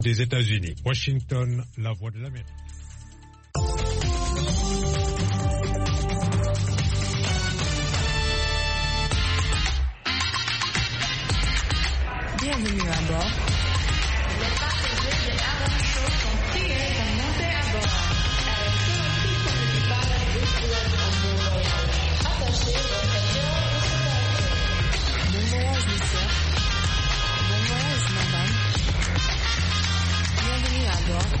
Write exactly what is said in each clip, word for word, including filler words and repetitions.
des États-Unis. Washington, la voix de l'Amérique. Bienvenue à bord. Les passagers de Aaron Show sont priés de monter à bord. Avec tout son équipage de pilotes en bord. Attachez vos ceintures de sécurité. Bon voyage, monsieur. Bon voyage, madame. Bienvenue à bord.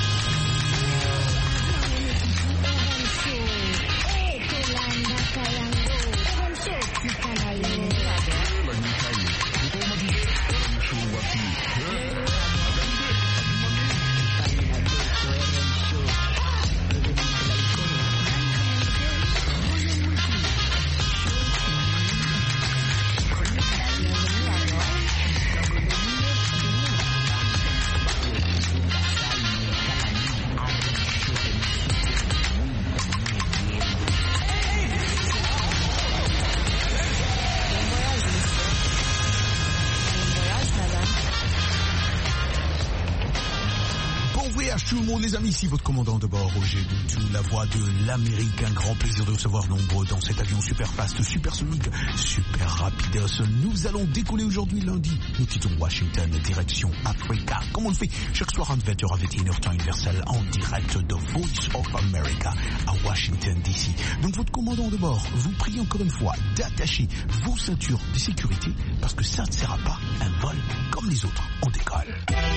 Tout le monde, les amis, ici votre commandant de bord, Roger Doutou, la voix de l'Amérique. Un grand plaisir de recevoir nombreux dans cet avion super fast, super sonique, super rapidos. Nous allons décoller aujourd'hui lundi. Nous quittons Washington, direction Africa. Comme on le fait chaque soir à vingt heures à vingt et une heures temps universel, en direct de Voice of America à Washington D C. Donc votre commandant de bord vous prie encore une fois d'attacher vos ceintures de sécurité parce que ça ne sera pas un vol comme les autres. On décolle.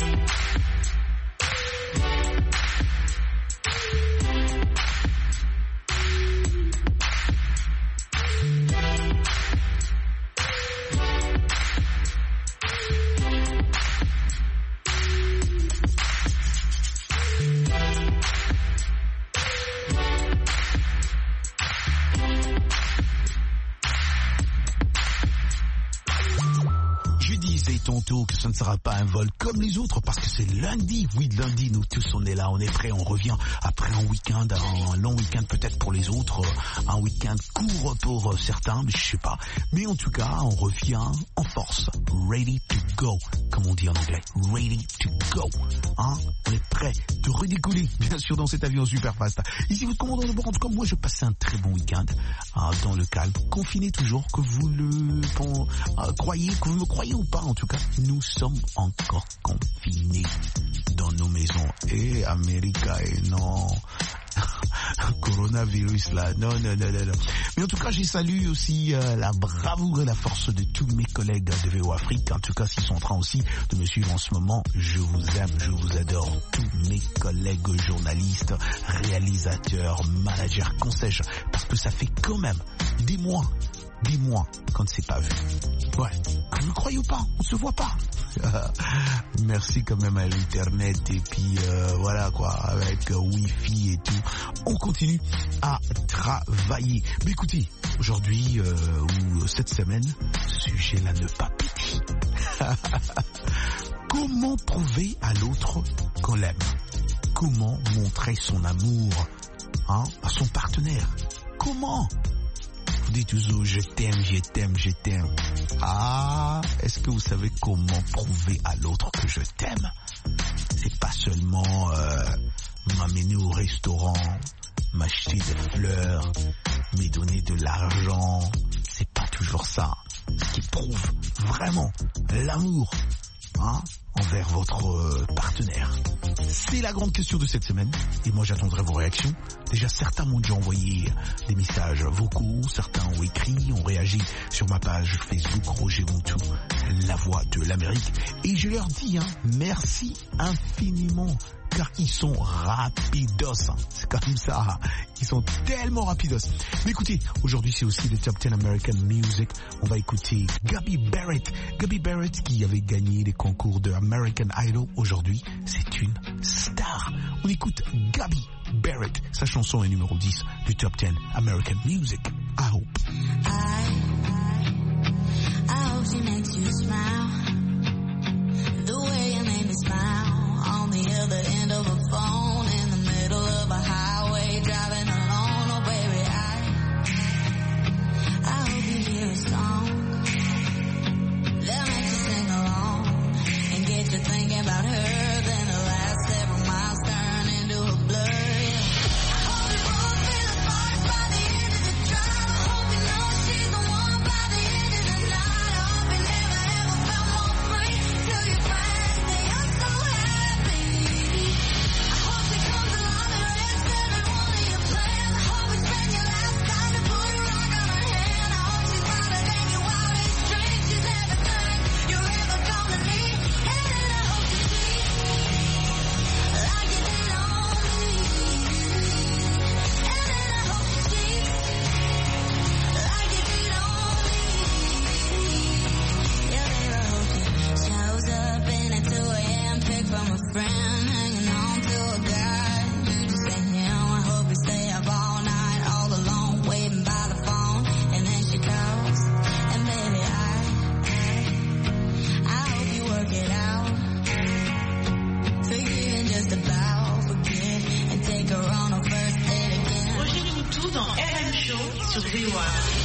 Tantôt que ce ne sera pas un vol comme les autres parce que c'est lundi. Oui, lundi, nous tous on est là, on est prêts, on revient après un week-end, un long week-end peut-être pour les autres, un week-end court pour certains, mais je sais pas. Mais en tout cas, on revient en force, ready to go, comme on dit en anglais, ready to go. Hein, on est prêts de redécoller, bien sûr, dans cet avion super fast. Ici, votre commandant de bord, en tout cas, moi, je passe un très bon week-end hein, dans le calme, confiné toujours, que vous le bon, euh, croyez, que vous me croyez ou pas, en tout cas, nous sommes encore confinés dans nos maisons. Et America, et non, coronavirus là, non, non, non, non, non. Mais en tout cas, j'ai salué aussi euh, la bravoure et la force de tous mes collègues de V O Afrique. En tout cas, s'ils sont en train aussi de me suivre en ce moment, je vous aime, je vous adore. Tous mes collègues journalistes, réalisateurs, managers, conseils, parce que ça fait quand même des mois, des mois qu'on ne s'est pas vu. Ouais, vous le croyez ou pas, on se voit pas. Merci quand même à l'internet et puis euh, voilà quoi, avec euh, Wi-Fi et tout, on continue à travailler. Mais écoutez, aujourd'hui euh, ou cette semaine, sujet là ne pas péter. Comment prouver à l'autre qu'on l'aime? Comment montrer son amour hein, à son partenaire? Comment? Vous dites toujours je t'aime, je t'aime, je t'aime. Ah, est-ce que vous savez comment prouver à l'autre que je t'aime? C'est pas seulement euh, m'amener au restaurant, m'acheter des fleurs, me donner de l'argent. C'est pas toujours ça. Ce qui prouve vraiment l'amour hein, envers votre euh, partenaire. C'est la grande question de cette semaine. Et moi, j'attendrai vos réactions. Déjà, certains m'ont déjà envoyé des messages vocaux. Certains ont écrit, ont réagi sur ma page Facebook Roger Montou, la voix de l'Amérique. Et je leur dis, hein, merci infiniment. Car ils sont rapidos. C'est comme ça. Ils sont tellement rapidos. Mais écoutez, aujourd'hui c'est aussi le Top dix American Music. On va écouter Gabby Barrett. Gabby Barrett qui avait gagné les concours de American Idol. Aujourd'hui, c'est une star. On écoute Gabby Barrett. Sa chanson est numéro dix du Top dix American Music. I hope. I, I, I hope she makes you smile. The way you made me smile. On the other end of a phone, in the middle of a highway, driving alone. Oh baby, I, I hope you hear a song that makes you sing along and get you thinking about her. Then best friend hanging on to a guy. You just ain't him. I hope you stay up all night, all alone, waiting by the phone. And then she calls, and baby, I, I hope you work it out. Forgive and just about forget, and take her on a first date again. Roger Coutou dans R M Show sur V O A.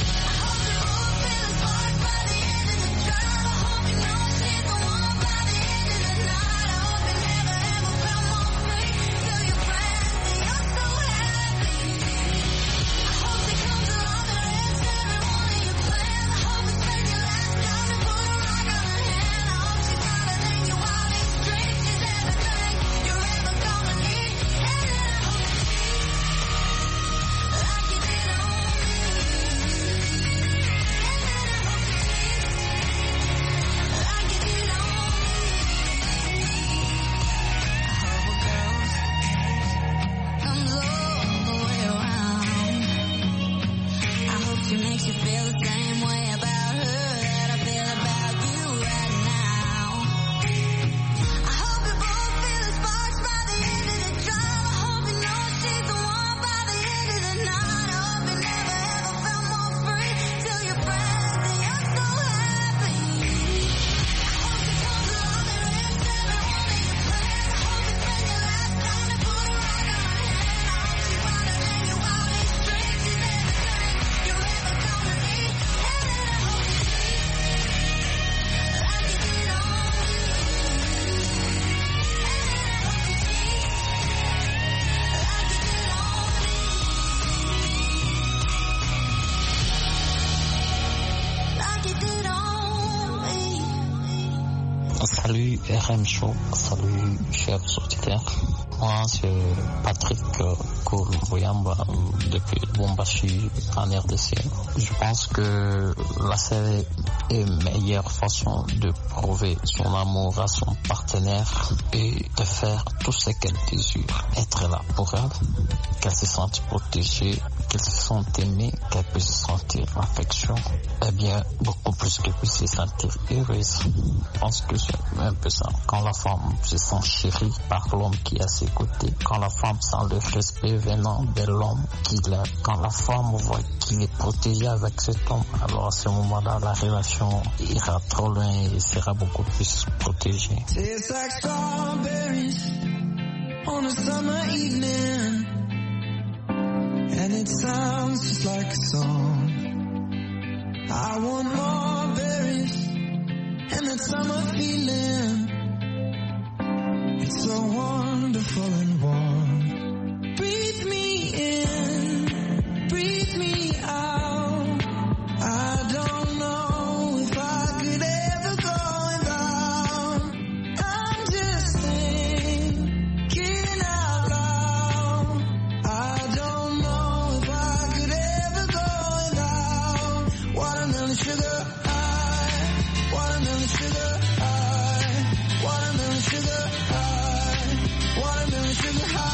Salut R M Show, salut chers auditeurs. Moi c'est Patrick Koulbouyamba depuis Lubumbashi en R D C. Je pense que la série est une meilleure façon de prouver son amour à son partenaire et de faire tout ce qu'elle désire. Être là pour elle, qu'elle se sente protégée, qu'elle se sente aimée, qu'elle puisse sentir l'affection, et bien beaucoup plus qu'elle puisse se sentir heureuse. Je pense que c'est un peu ça. Quand la femme se sent chérie par l'homme qui est à ses côtés, quand la femme sent le respect venant de l'homme qui l'aime, quand la femme voit qu'il est protégé avec cet homme, alors à ce moment-là, la relation ira trop loin et sera beaucoup plus protégée. Tastes like strawberries on a summer evening, and it sounds just like a song. I want more berries and that summer feeling. It's so wonderful and warm. Breathe me in, breathe me out. I don't know if I could ever go without. I'm just thinking out loud. I don't know if I could ever go without watermelon sugar high, watermelon sugar high, watermelon sugar high, watermelon sugar high.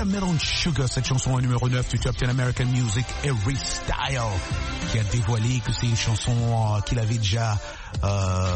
Watermelon Sugar, cette chanson au numéro neuf du Top dix American Music, Harry Styles, qui a dévoilé que c'est une chanson euh, qu'il avait déjà euh,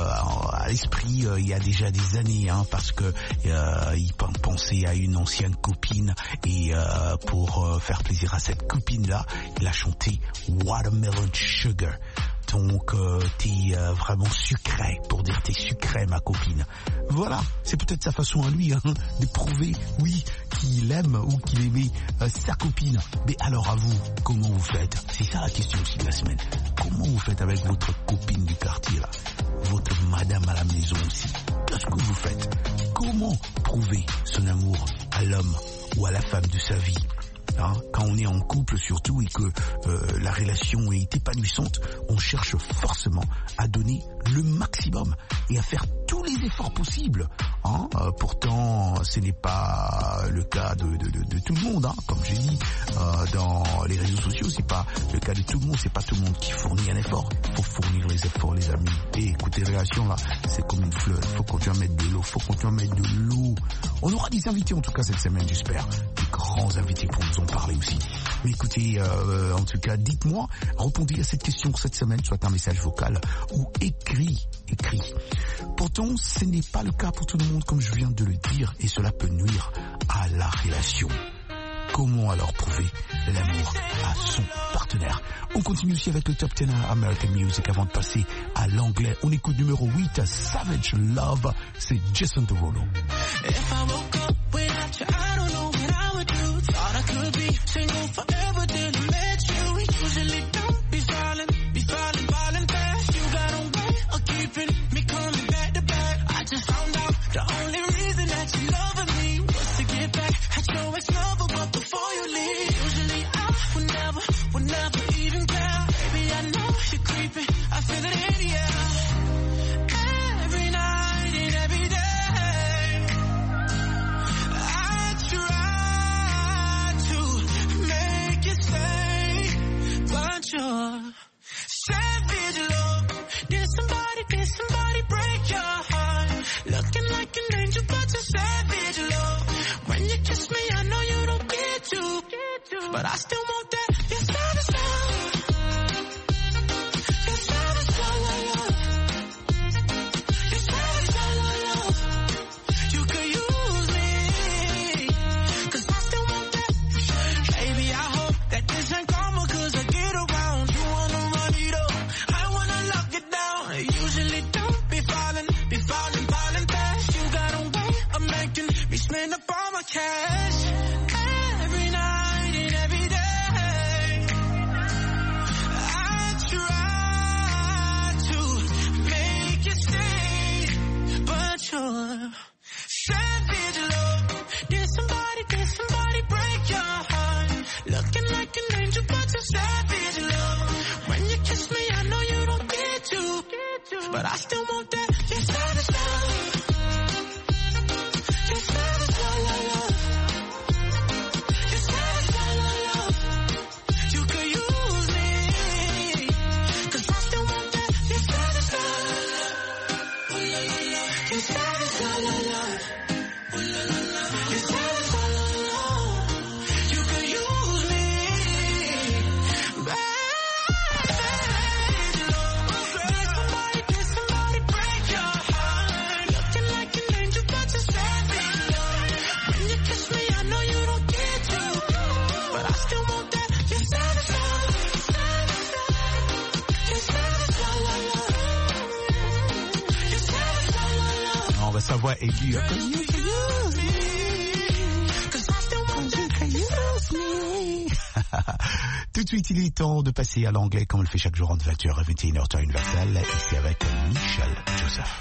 à l'esprit euh, il y a déjà des années, hein, parce que euh, il pensait à une ancienne copine et euh, pour euh, faire plaisir à cette copine-là, il a chanté Watermelon Sugar. Donc euh, t'es euh, vraiment sucré, pour dire t'es sucré ma copine. Voilà, c'est peut-être sa façon à lui, hein, de prouver, oui, qu'il aime ou qu'il aimait euh, sa copine. Mais alors à vous, comment vous faites? C'est ça la question aussi de la semaine. Comment vous faites avec votre copine du quartier là, votre madame à la maison aussi? Qu'est-ce que vous faites? Comment prouver son amour à l'homme ou à la femme de sa vie? Hein, quand on est en couple surtout et que euh, la relation est épanouissante, on cherche forcément à donner le maximum et à faire tous les efforts possibles. Hein. Euh, pourtant, ce n'est pas le cas de, de, de, de tout le monde. Hein. Comme j'ai dit, euh, dans les réseaux sociaux, c'est pas le cas de tout le monde. C'est pas tout le monde qui fournit un effort. Il faut fournir les efforts, les amis. Et écoutez, les relations là, c'est comme une fleur. Il faut continuer à mettre de l'eau. Il faut continuer à mettre de l'eau. On aura des invités en tout cas cette semaine, j'espère. Des grands invités pour nous en parler aussi. Mais écoutez, euh, en tout cas, dites-moi, répondez à cette question cette semaine, soit un message vocal ou écrit, écrit. Pourtant, ce n'est pas le cas pour tout le monde, comme je viens de le dire, et cela peut nuire à la relation. Comment alors prouver l'amour à son partenaire? On continue aussi avec le Top dix American Music avant de passer à l'anglais. On écoute numéro huit, Savage Love, c'est Jason Derulo. If I woke up without you, I don't know what I would do. Thought I could be single forever till I met you. Usually don't be falling, be falling, falling fast. You got a way of keeping me coming back to back. I just found out the only reason that you loving me was to get back at your ex-lover, but before you leave, usually I would never, would never even care. Baby, I know you're creeping, I feel it in the air. Every night and every day. Your savage love. Did somebody, did somebody break your heart? Looking like an angel, but you're savage love. When you kiss me, I know you don't get to, but I still want that. You're savage love. You're savage love. You're savage love. You could use me, 'cause I still want that. Baby, I hope that this ain't karma, 'cause I get around. You wanna run it up, I wanna lock it down. Usually don't be falling, be falling, falling fast. You got a way of making me spend up all my cash. Every night and every day, I try to make you stay, but you're savage love. Did somebody, did somebody break your heart? Looking like an angel, but you're savage love. When you kiss me, I know you don't get to, but I still want that. You're savage love. You're savage love. You're savage love. You could use me, 'cause I still want that. You're savage love. You're savage love. You're savage love. You could use me, baby. Somebody, did somebody break your heart? Looking like an angel, but you're savage love. When you kiss me, I know you don't get to, but I still want that. You're savage love. You're savage love. You're savage love. Non, bah, sa voix aiguë. Hein. You could use me, 'cause I still want that. Use me. Tout de suite, il est temps de passer à l'anglais comme on le fait chaque jour entre vingt heures et vingt et une heures temps universel. Ici avec Michel Joseph.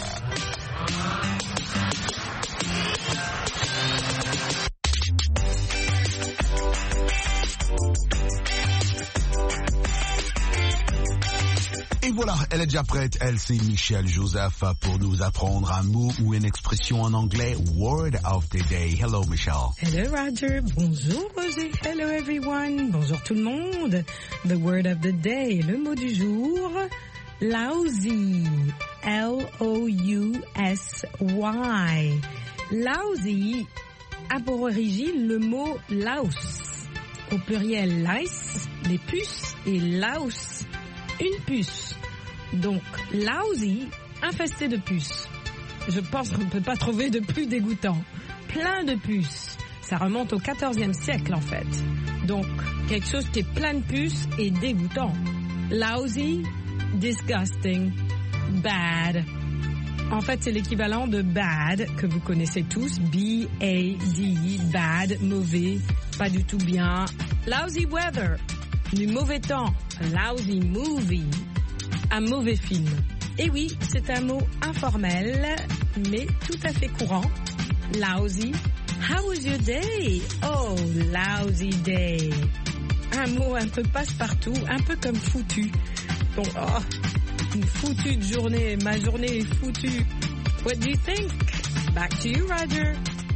Et voilà, elle est déjà prête. Elle, c'est Michel Joseph pour nous apprendre un mot ou une expression en anglais. Word of the day. Hello, Michelle. Hello, Roger. Bonjour, Roger. Hello, everyone. Bonjour tout le monde. The word of the day, le mot du jour, lousy. L O U S Y. Lousy a pour origine le mot Laos. Au pluriel lice, les puces, et Laos, une puce. Donc lousy, infesté de puces. Je pense qu'on ne peut pas trouver de plus dégoûtant. Plein de puces. Ça remonte au quatorzième siècle en fait. Donc quelque chose qui est plein de puces et dégoûtant. Lousy, disgusting, bad. En fait, c'est l'équivalent de bad, que vous connaissez tous, B A D, bad, mauvais, pas du tout bien. Lousy weather, du mauvais temps. Lousy movie, un mauvais film. Et oui, c'est un mot informel, mais tout à fait courant. Lousy. How was your day? Oh, lousy day. Un mot un peu passe-partout, un peu comme foutu. Donc, oh, une foutue journée, ma journée est foutue. What do you think? Back to you, Roger.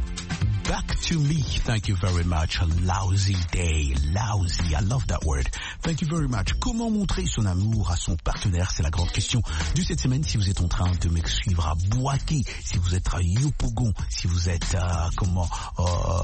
Back to me. Thank you very much. A lousy day. Lousy. I love that word. Thank you very much. Comment montrer son amour à son partenaire? C'est la grande question de cette semaine. Si vous êtes en train de me suivre à Bouaké, si vous êtes à Yopougon, si vous êtes à, comment, euh,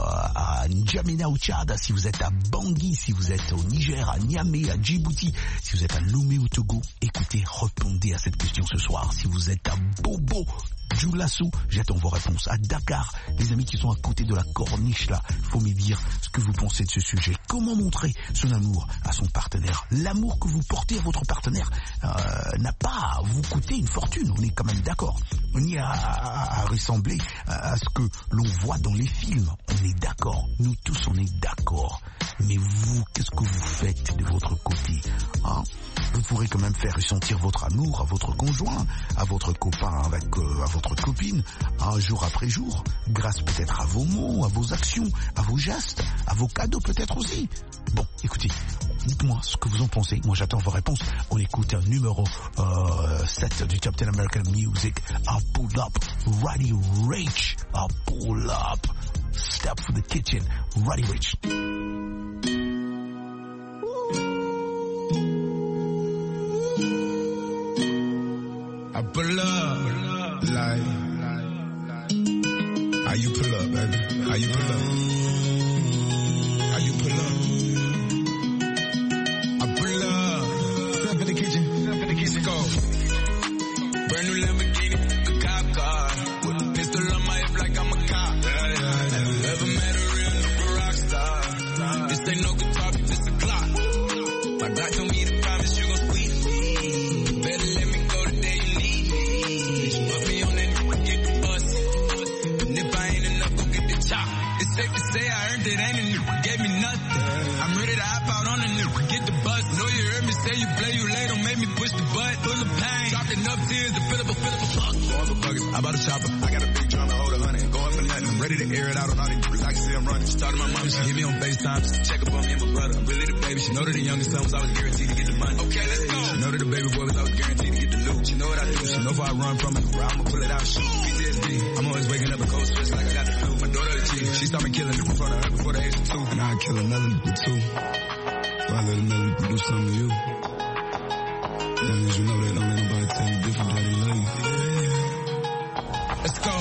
à N'Djamena au Tchad, si vous êtes à Bangui, si vous êtes au Niger, à Niamey, à Djibouti, si vous êtes à Lomé au Togo, écoutez, répondez à cette question ce soir. Si vous êtes à Bobo, Djoulassou, j'attends vos réponses. À Dakar, les amis qui sont à côté de la corniche là, faut me dire ce que vous pensez de ce sujet. Comment montrer son amour à son partenaire? L'amour que vous portez à votre partenaire euh, n'a pas à vous coûter une fortune, on est quand même d'accord. Ni à, à, à ressembler à, à ce que l'on voit dans les films, on est d'accord. Nous tous on est d'accord. Mais vous, qu'est-ce que vous faites de votre côté, hein? Vous pourrez quand même faire ressentir votre amour à votre conjoint, à votre copain, avec euh, à votre copine, un jour après jour, grâce peut-être à vos mots, à vos actions, à vos gestes, à vos cadeaux peut-être aussi. Bon, écoutez, dites-moi ce que vous en pensez. Moi, j'attends vos réponses. On écoute un numéro euh, sept du Top dix American Music. I'll pull up, Roddy Ricch. I'll pull up, Step for the Kitchen, Roddy Ricch. I pull up, like, how you pull up, baby? How you pull up? How you pull up? I pull up, step in the kitchen, step in the kitchen, go. Brand new Lamborghini, a cop car, with a pistol on my hip like I'm a cop. Yeah, yeah, yeah. Have you ever met a real nigga rock star? This ain't no guitar, this a clock. My God told me to promise you gon' squeeze me. Better let me go the day you need me. Put me on that nigga, get the bus. And if I ain't enough, go get the chop. It's safe to say I earned it, ain't a nigga, gave me nothing. I'm ready to hop out on a nigga, get the bus. Know you heard me say you play, you late, don't make me push the butt. Full of pain, dropped enough tears to fill up a, fill up a fuck. Going for buggers, I bought a chopper. I got a big drum to hold a hundred, going for nothing. I'm ready to air it out on all these niggas, like I say I'm running. Started my mom, she hit me on FaceTime just to check up on me and my brother. I'm really the baby, she know that the youngest son was always guaranteed to get the money. Okay, let's go. She know that the baby boy was always guaranteed to get the loot. She know what I do, she know if I run from it, I'ma pull it out, shoot. P T S D, I'm always waking up a cold sweats like I got the flu. My daughter the chief, she started killing in front of her before the age of two. And I'd kill another nigga too. So I let another nigga do something to you. As long as you know that, don't let nobody tell you different that they love you. Let's go.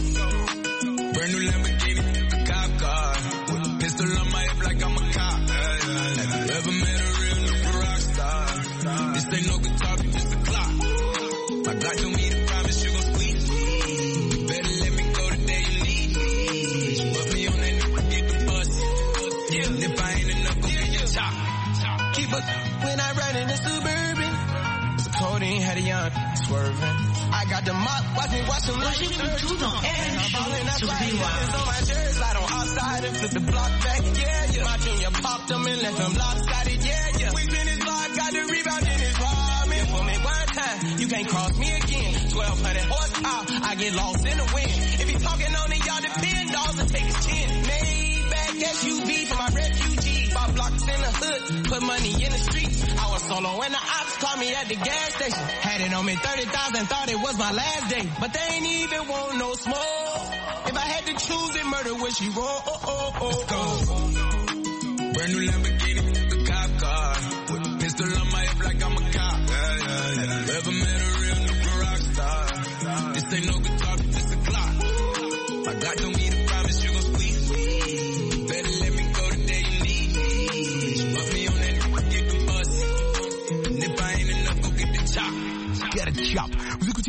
Brand new Lamborghini, a cop car, with a pistol on my hip like I'm a cop. Have you ever met a real nigga rock star? This ain't no guitar, this a clock. My God told me to promise you gon' squeeze me. Better let me go the day you need me. Put me on that nigga, get the bus. Yeah. And if I ain't enough, go get your chop. Keep us when I ride in the Suburban. So codeine had a young swerving. I got the mop, watch me wash them like tout dans and I'm ballin', that's sur right. B Y. Diamonds on my shirt, slide on outside and flip the block back. Yeah, yeah. My junior popped them and left them lopsided. Yeah, yeah. Wings in his block, got the rebound in his palm. And for me one time, you can't cross me again. twelve hundred horsepower, I get lost in the wind. If he talking on it, y'all depend, dolls and take his chin. Maybach S U V for my refugee. Five blocks in the hood, put money in the streets. I was solo and the ops called me at the gas station. Had it on me thirty thousand, thought it was my last day. But they ain't even want no smoke. If I had to choose it, murder would she roll? Oh, oh, oh, Let's go. Brand new Lamborghini, a cop car, with a pistol on my hip like I'm a cop. Yeah, yeah, yeah. Have you ever met a real nigga rock star? This ain't no guitar, this a clock. My God told me to promise you gon' squeeze me.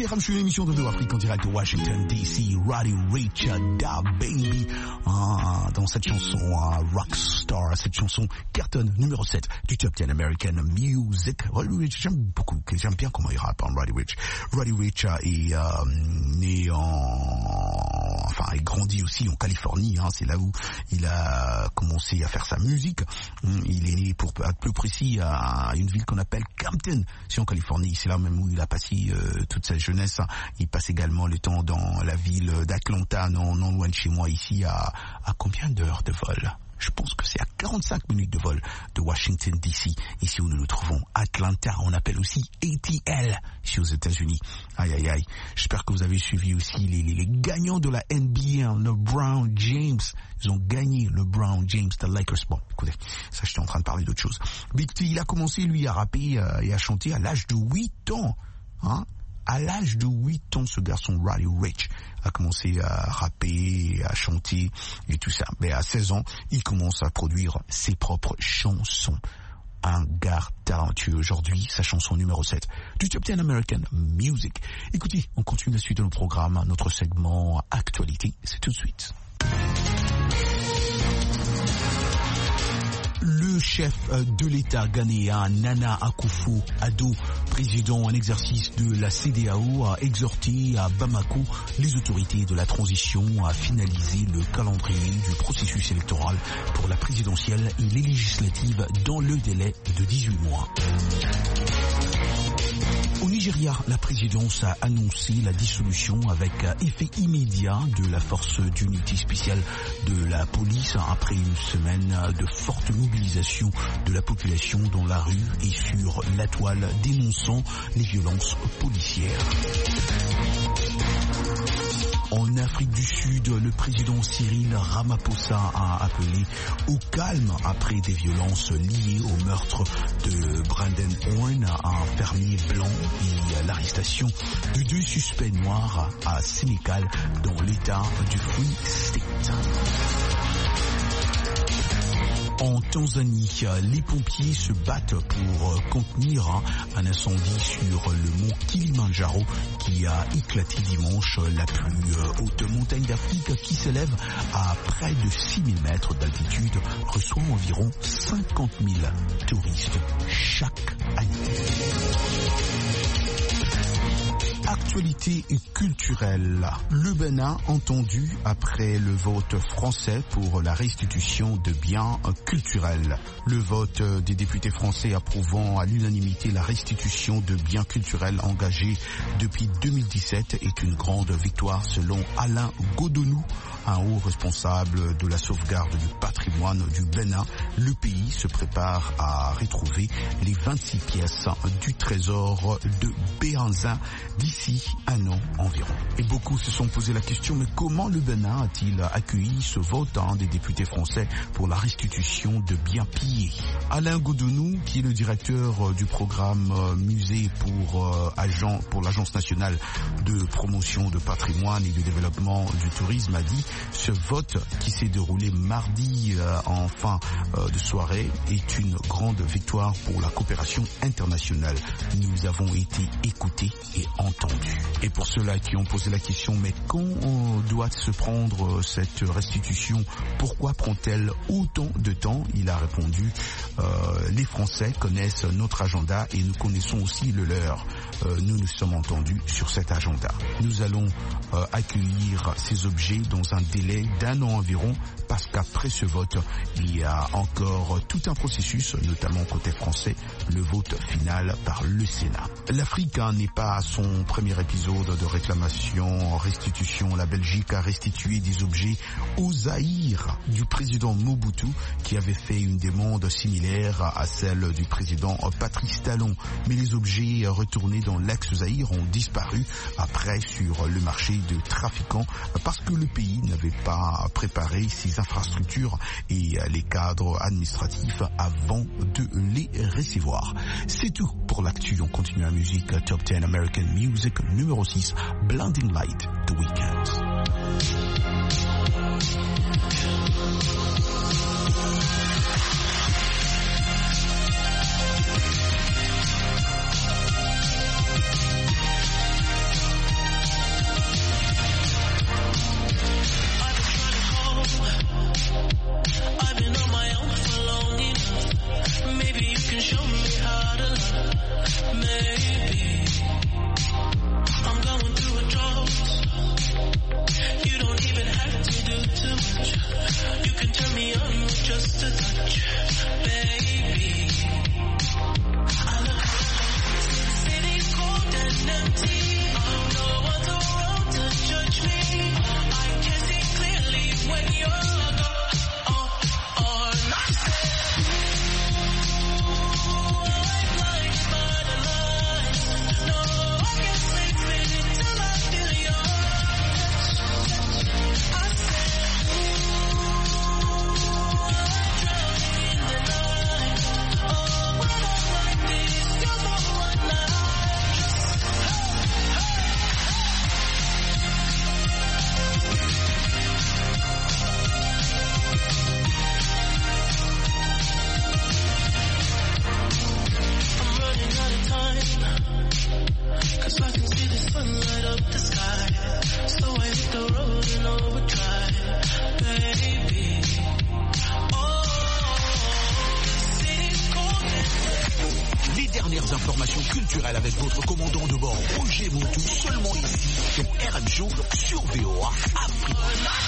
R M, je suis l'émission de deux Afrique en direct de Washington D C, Roddy Ricch, Da Baby, ah, dans cette chanson ah, Rockstar, cette chanson cartonne numéro sept du Top dix American Music. Roddy Ricch, j'aime beaucoup, j'aime bien comment il rappe, hein, Roddy Ricch. Roddy Ricch est euh, né en... Enfin, il grandit aussi en Californie, hein, c'est là où il a commencé à faire sa musique. Il est né, pour être plus précis, à une ville qu'on appelle Compton, c'est en Californie. C'est là même où il a passé euh, toute sa jeunesse. Il passe également le temps dans la ville d'Atlanta, non, non loin de chez moi, ici, à, à combien d'heures de vol? Je pense que c'est à quarante-cinq minutes de vol de Washington D C, ici où nous nous trouvons. Atlanta, on appelle aussi A T L, ici aux États-Unis. Aïe, aïe, aïe. J'espère que vous avez suivi aussi les, les, les gagnants de la N B A, LeBron James. Ils ont gagné LeBron James, the Lakers. Bon, écoutez, ça, j'étais en train de parler d'autre chose. Big T, il a commencé, lui, à rapper euh, et à chanter à l'âge de huit ans. Hein? À l'âge de huit ans, ce garçon, Roddy Ricch, a commencé à rapper, à chanter et tout ça. Mais à seize ans, il commence à produire ses propres chansons. Un gars talentueux. Aujourd'hui, sa chanson numéro sept du Top dix American Music. Écoutez, on continue la suite de nos programmes, notre segment Actualité. C'est tout de suite. Le chef de l'État ghanéen, Nana Akufo-Addo, président en exercice de la C D A O, a exhorté à Bamako les autorités de la transition à finaliser le calendrier du processus électoral pour la présidentielle et les législatives dans le délai de dix-huit mois. Au Nigeria, la présidence a annoncé la dissolution avec effet immédiat de la force d'unité spéciale de la police après une semaine de forte mobilisation de la population dans la rue et sur la toile dénonçant les violences policières. En Afrique du Sud, le président Cyril Ramaphosa a appelé au calme après des violences liées au meurtre de Brandon Horn, un fermier blanc, et l'arrestation de deux suspects noirs à Sénégal dans l'état du Free State. En Tanzanie, les pompiers se battent pour contenir un incendie sur le mont Kilimandjaro qui a éclaté dimanche. La plus haute montagne d'Afrique qui s'élève à près de six mille mètres d'altitude reçoit environ cinquante mille touristes chaque année. Actualité culturelle. Le Bénin entendu après le vote français pour la restitution de biens culturels. Le vote des députés français approuvant à l'unanimité la restitution de biens culturels engagés depuis deux mille dix-sept est une grande victoire selon Alain Godonou, un haut responsable de la sauvegarde du patrimoine du Bénin. Le pays se prépare à retrouver les vingt-six pièces du trésor de Béhanzin d'ici un an environ. Et beaucoup se sont posé la question, mais comment le Bénin a-t-il accueilli ce vote hein, des députés français pour la restitution de biens pillés? Alain Godonou, qui est le directeur du programme euh, musée pour, euh, agent, pour l'Agence nationale de promotion de patrimoine et de développement du tourisme, a dit ce vote qui s'est déroulé mardi euh, en fin euh, de soirée est une grande victoire pour la coopération internationale. Nous avons été écoutés et entendus. Et pour ceux-là qui ont posé la question, mais quand on doit se prendre cette restitution, pourquoi prend-elle autant de temps? Il a répondu, euh, les Français connaissent notre agenda et nous connaissons aussi le leur. Euh, nous nous sommes entendus sur cet agenda. Nous allons euh, accueillir ces objets dans un délai d'un an environ, parce qu'après ce vote, il y a encore tout un processus, notamment côté français, le vote final par le Sénat. L'Afrique hein, n'est pas à son premier épisode de réclamation, restitution. La Belgique a restitué des objets au Zaïre du président Mobutu, qui avait fait une demande similaire à celle du président Patrice Talon. Mais les objets retournés dans l'ex-Zaïre ont disparu après sur le marché de trafiquants parce que le pays n'avait pas préparé ses infrastructures et les cadres administratifs avant de les recevoir. C'est tout pour l'actu. On continue la musique. Top dix American Music numéro six, Blinding Light, The Weeknd. can show me how to love. Maybe I'm going through a drought. You don't even have to do too much. You can turn me on with just a touch, baby. I look around, city's cold and empty. No one's around to judge me. I can see clearly when you're gone. Oh, oh, not said. I'm blinded by the lights. No, I can't sleep until I feel your touch. I said, I'm drowning in the night. Oh, when I'm like this, you're the one I trust. I'm running out of time, 'cause I can see the sun light up the sky. So I hit the road and overdrive, baby. Oh, the city's cold and Les dernières informations culturelles avec votre commandant de bord, Roger Montou, seulement ici, sur R M Show, sur V O A Afrique.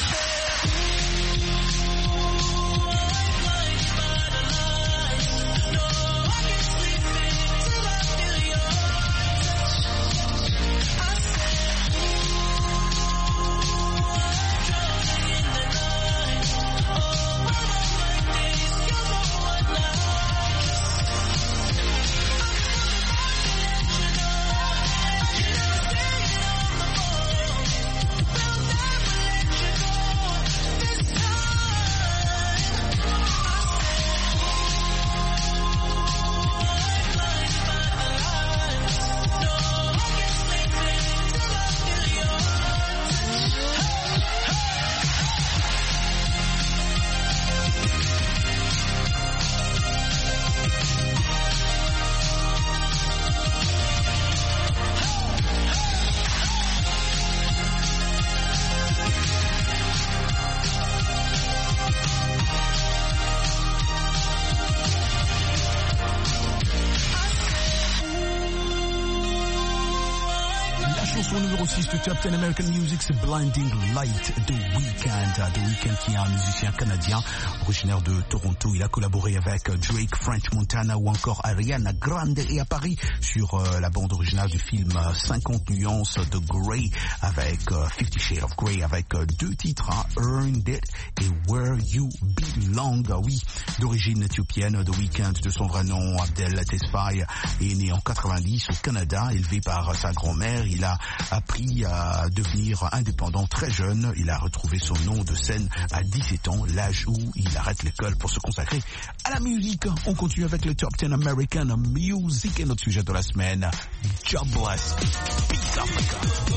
Chanson numéro six du Top dix American Music, c'est Blinding Light de Weeknd. The Weeknd qui est un musicien canadien originaire de Toronto. Il a collaboré avec Drake, French Montana ou encore Ariana Grande, et à Paris sur euh, la bande originale du film cinquante nuances de Grey avec euh, Fifty Shades of Grey, avec euh, deux titres, hein, Earned It et Where You Belong. Oui, d'origine éthiopienne, The Weeknd, de son vrai nom Abdel Tesfaye, est né en quatre-vingt-dix au Canada, élevé par sa grand-mère. Il a appris à devenir indépendant très jeune. Il a retrouvé son nom de scène à dix-sept ans, l'âge où il arrête l'école pour se consacrer à la musique. On continue avec le Top dix American Music et notre sujet de la semaine, Jobless. Peace Africa.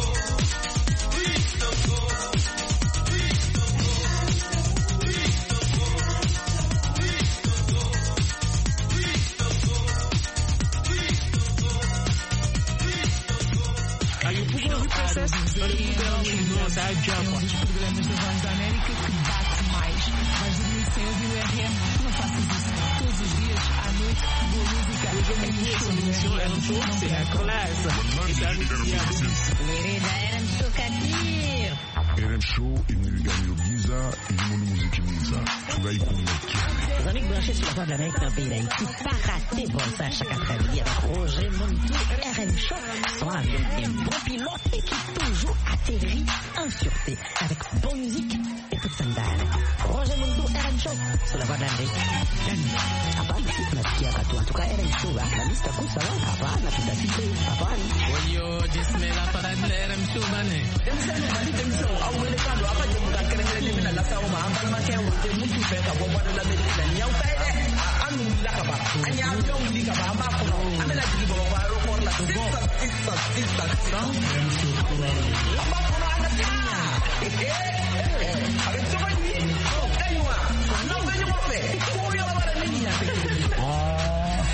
Process, para Portugal e Norte da Java. Um dos programas da Voz da América que bate mais. Vais dormir sem ouvir o R M? Não faças isso. Todos os dias, à noite, boa música. É um show, c'est la classe. R M Show Kadir. R M Show, Emiliano Giza, Limon Musique Giza. Tougaï Koumaki. Les amis branchés sur la Voix de l'Amérique dans le pays d'Haïti, pas rater Volta chaque après-midi avec Roger Montou, R M Show, sont avec un bon pilote et qui toujours atterrit en sûreté avec bonne musique et toute sandale. Roger Montou, R M Show, sur la Voix de l'Amérique. La nuit. Hapana, tunasikia katu. En tout cas, R M Show, la liste à coup, ça va. Hapana, tutasikia. Hapana. Oyo, jisme la parade de R M Show, mané. Demsani, mali demso, au mwelekano, hapa jemuka kerengele mina la saoma, ambal makeo, jemutu feka, bomba de l'Amérique, ni au taide, anu lakaba, anya au likaba, amako, amela jibo, wa aeroport la tugo, sista, sista, sista. Amako na anatia. Eh, eh, avec toi, ni, aywa, non, venez moi faire, pour y avoir la ligne. Ah,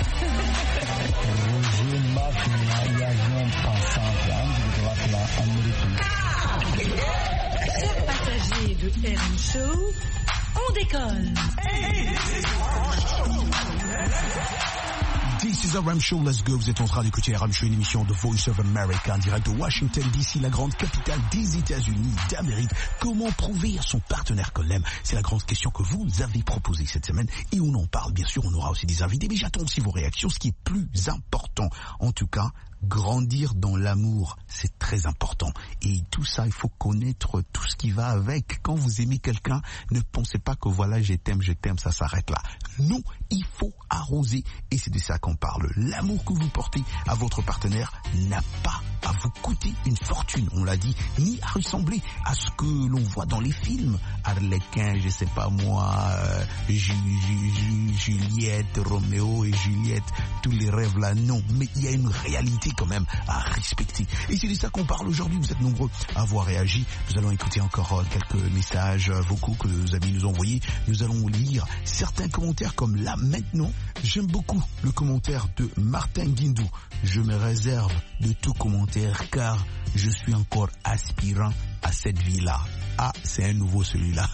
Roger Mafia, il y a un passant, de droite là, américain. Chers passagers de R M Show, on décolle. This is a Ram Show, let's go. Vous êtes en train d'écouter Ram Show, une émission de Voice of America, en direct de Washington D C, la grande capitale des États-Unis d'Amérique. Comment prouver à son partenaire qu'on l'aime? C'est la grande question que vous avez proposée cette semaine et on en parle. Bien sûr, on aura aussi des invités, mais j'attends aussi vos réactions, ce qui est plus important. En tout cas, grandir dans l'amour, c'est très important. Et tout ça, il faut connaître tout ce qui va avec. Quand vous aimez quelqu'un, ne pensez pas que voilà, je t'aime, je t'aime, ça s'arrête là. Non, il faut arroser. Et c'est de ça qu'on parle. L'amour que vous portez à votre partenaire n'a pas à vous coûter une fortune, on l'a dit, ni à ressembler à ce que l'on voit dans les films. Arlequin, je sais pas moi, euh, Ju- Ju- Ju- Juliette, Roméo et Juliette, tous les rêves là, non. Mais il y a une réalité quand même à respecter. Et c'est de ça qu'on parle aujourd'hui. Vous êtes nombreux à avoir réagi. Nous allons écouter encore quelques messages vocaux que nos amis nous ont envoyés. Nous allons lire certains commentaires comme là maintenant. J'aime beaucoup le commentaire de Martin Guindou. Je me réserve de tout commentaire car je suis encore aspirant à cette vie-là. Ah, c'est un nouveau celui-là.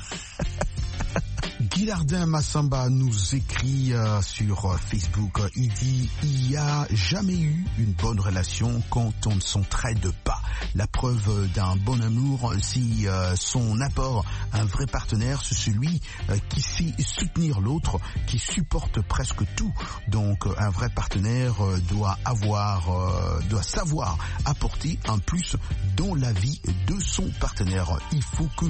Guilardin Massamba nous écrit euh, sur euh, Facebook, euh, il dit « Il n'y a jamais eu une bonne relation quand on ne s'entraide pas. La preuve d'un bon amour, si euh, son apport, un vrai partenaire, c'est celui euh, qui sait soutenir l'autre, qui supporte presque tout. Donc un vrai partenaire euh, doit avoir, euh, doit savoir apporter un plus dans la vie de son partenaire. Il faut que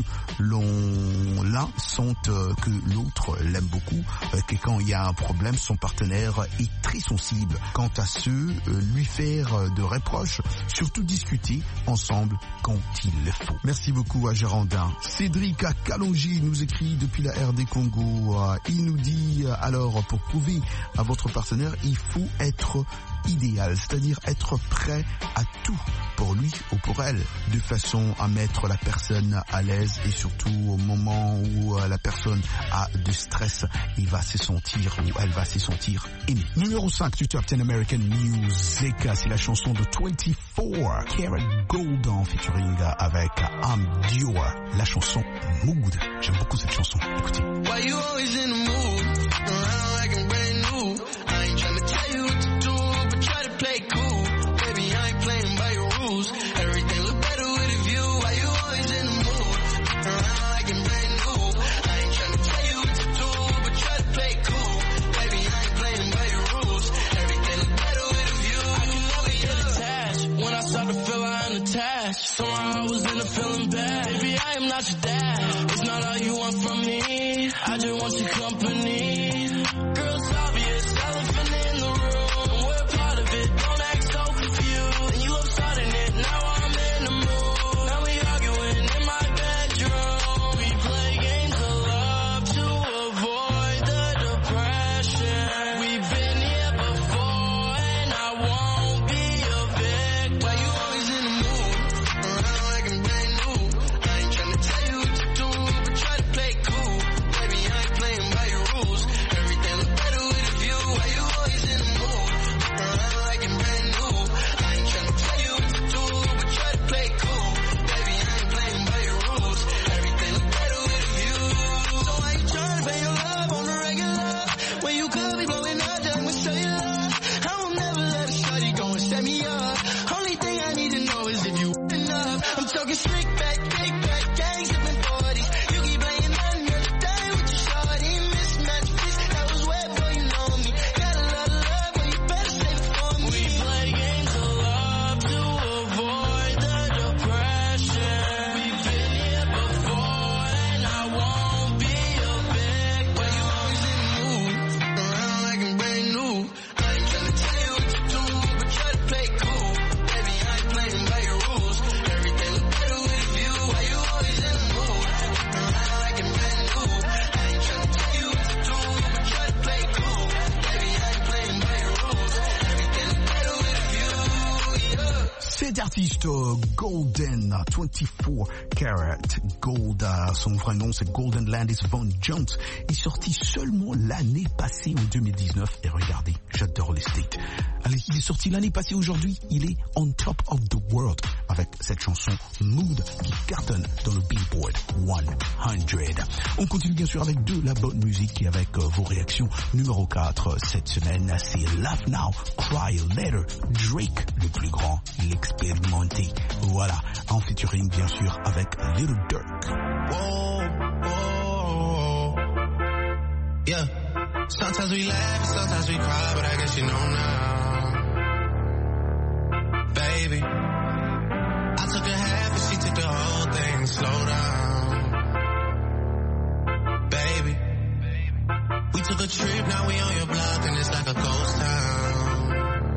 l'on l'un sente euh, que l'autre l'aime beaucoup, euh, que quand il y a un problème, son partenaire est très sensible. Quant à ce, euh, lui faire euh, de reproches, surtout discuter ensemble quand il le faut. Merci beaucoup à Géraldin. Cédric à Kalonji nous écrit depuis la R D Congo. Euh, il nous dit, euh, alors, pour prouver à votre partenaire, il faut être idéal, c'est-à-dire être prêt à tout pour lui ou pour elle, de façon à mettre la personne à l'aise et surtout au moment où euh, la personne a du stress, il va se sentir ou elle va se sentir aimée. Numéro cinq du Top dix American Music, c'est la chanson de vingt-quatre Karat Gold en featuring avec I'm Dior, la chanson Mood. J'aime beaucoup cette chanson, écoutez. Why you always in the mood? Around like I'm brand new. I ain't trying to tell you what to do, but try to play cool. Baby, I ain't playing by your rules. Everything look better with a view. Why you always in the mood? Around like I'm brand new. I ain't trying to tell you what to do, but try to play cool. Baby, I ain't playing by your rules. Everything look better with a view. I can never get attached. When I start to feel I'm attached, somehow I was in a feeling bad. Baby, I am not your dad. It's not all you want from me. I just want your company. Girl, it's obvious, elephant in the room. We're part of it, don't act so confused. And you love starting it, now I'm in the mood. Now we arguing in my bedroom. We play games of love to avoid the depression. We've been here before and I won't be a victim. Why you always in the mood? Around like I'm brand new. I ain't trying to tell you what to do, but try to play cool. Baby, I ain't playing by your rules. Everything look better with a view. Why you always in the mood? Around like I'm brand new. I ain't trying to tell you what to do, but try to play cool. Baby, I ain't playing by your rules. Everything look better with a view. So I ain't trying to pay your love on the regular. When you could be blowing up, just wanna show you love. I will never let a shorty go and set me up. Only thing I need to know is if you enough. I'm talking slick back, big back, gang sipping forties. You keep playing another day with your shorty. Mismatch fish, that was wet before you know me. Got a lot of love, but you better save it for me. We play games of love to avoid the depression. We've been here before and I won't be a victim. Why you always in the mood? Around like I'm brand new. I ain't trying to tell you what to do, but try to play cool. Baby, I ain't playing by your rules. Everything look better with a view. Why you always in the mood? Around like I'm brand new. I ain't trying to tell you what to do, but try to play cool. Baby, I ain't playing by your rules. Everything look better with a view. Yeah. Cet artiste euh, Golden, vingt-quatre Karat Gold, euh, son vrai nom c'est Golden Landis Von Jones, est sorti seulement l'année passée en deux mille dix-neuf. Et regardez, j'adore les States. Allez, il est sorti l'année passée, aujourd'hui, il est on top of the world. avec cette chanson Mood qui cartonne dans le Billboard cent. On continue bien sûr avec de la bonne musique et avec euh, vos réactions. Numéro quatre cette semaine, c'est Laugh Now, Cry Later, Drake, le plus grand, l'expérimenté. Voilà, en featuring bien sûr avec Little Dirk. Whoa, whoa, yeah. Sometimes we laugh and sometimes we cry, but I guess you know now, baby. I took a half and she took the whole thing. Slow down, baby. We took a trip, now we on your block and it's like a ghost town,